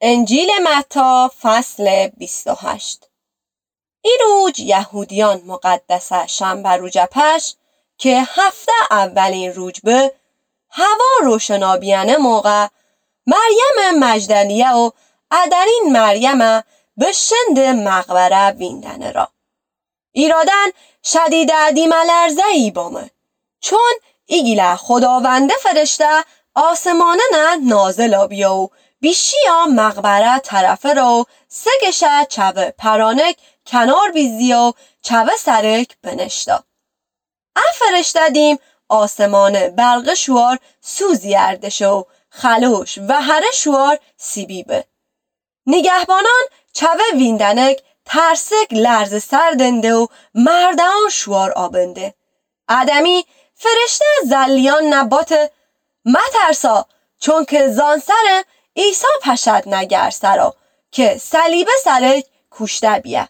انجیل متی فصل 28. این روز یهودیان مقدسه شنبه روجپش که هفته اولین روز به هوا روشنابیانه موقع مریم مجدلیه و ادرین مریم به شند مقبره ویندنه را. ایرادن شدید دیمه لرزه ای بامه چون ایگیله خداونده فرشته آسمانه نه نازل آبیا و بیشیا مقبره طرفه را سگشه چوه پرانک کنار بیزی و چوه سرک بنشتا. فرشته دیم آسمانه برق شوار سوزی اردشو خلوش و هر شوار سیبیبه. نگهبانان چوه ویندنک ترسک لرز سردنده و مردان شوار آبنده. آدمی فرشته زلیان نبات مترسا چون که زان سر عیسی پشد نگر سرا که صلیب سرک کشته بیه.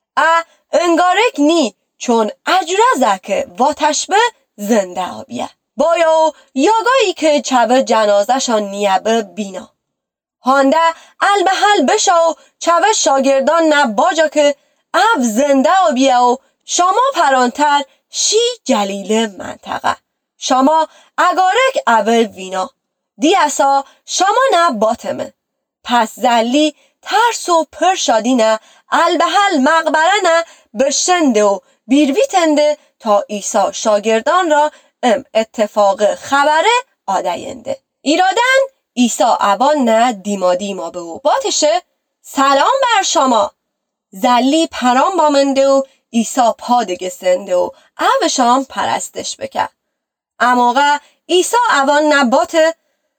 انگارک نی چون اجرزک واتشبه زنده آبیه. بایا یاگایی که چوه جنازشان نیبه بینا. هانده البهل بشا و چوه شاگردان نباجا که زنده آبیه و شما پرانتر شی جلیل منطقه. شما اگارک وینا. دیاسا شما نه باتمه. پس زلی ترس و پر شادی نه البهل مقبره نه بشنده و بیرویتنده تا عیسی شاگردان را اتفاق خبره آداینده. ایرادن عیسی اوان نه دیما به و باتشه سلام بر شما. زلی پرام بامنده و عیسی پادگه سنده و اوشام پرستش بکر. اماغه عیسی اوان نباته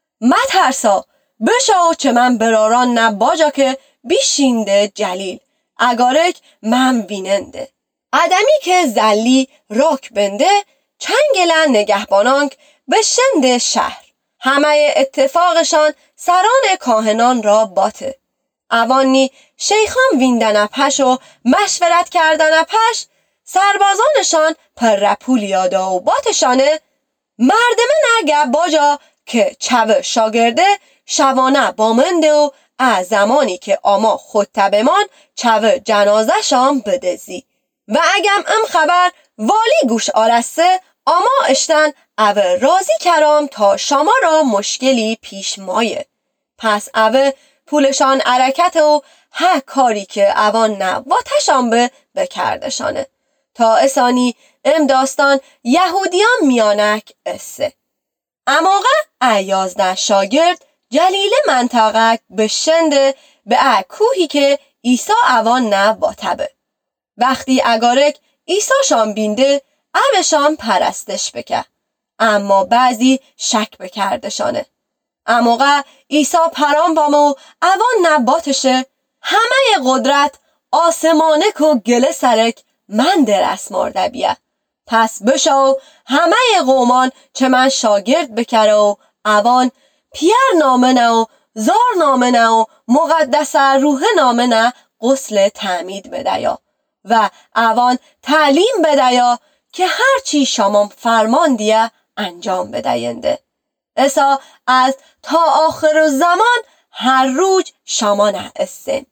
مترسا بشاو چه من براران نباجا که بیشینده جلیل اگارک من ویننده. آدمی که زلی راک بنده چنگلن نگهبانانک به شند شهر. همه اتفاقشان سران کاهنان را باته. اوانی شیخان ویندن پش و مشورت کردن پش سربازانشان پر رپول یادا و باتشانه مردمه نگه باجا که چوه شاگرده شوانه بامنده و از زمانی که آما خودتبمان چوه جنازه شام بدزی و اگم خبر والی گوش آرسته آما اشتن اوه رازی کرام تا شما را مشکلی پیش مایه. پس اوه پولشان عرکت و هر کاری که اوان نه واتشان به بکردشانه تا اسانی داستان یهودیان میانک اسه. اماغه ایازده شاگرد جلیل منطقه به شنده به کوهی که عیسی اوان نه واتبه. وقتی اگارک عیسی شان بینده اوشان پرستش بکه اما بعضی شک بکردشانه. اماغه عیسی پرام بامه و اوان نباتشه همه قدرت آسمانک و گله سرک من درست مرده بیه. پس بشو همه قومان چه من شاگرد بکره و اوان پیر نامه نه و زار نامه نه و مقدس روح نامه نه غسل تعمید بدهیا و اوان تعلیم بدهیا که هرچی شما فرمان دیه انجام بدهینده. عیسی از تا آخر زمان هر روز شما نه استن.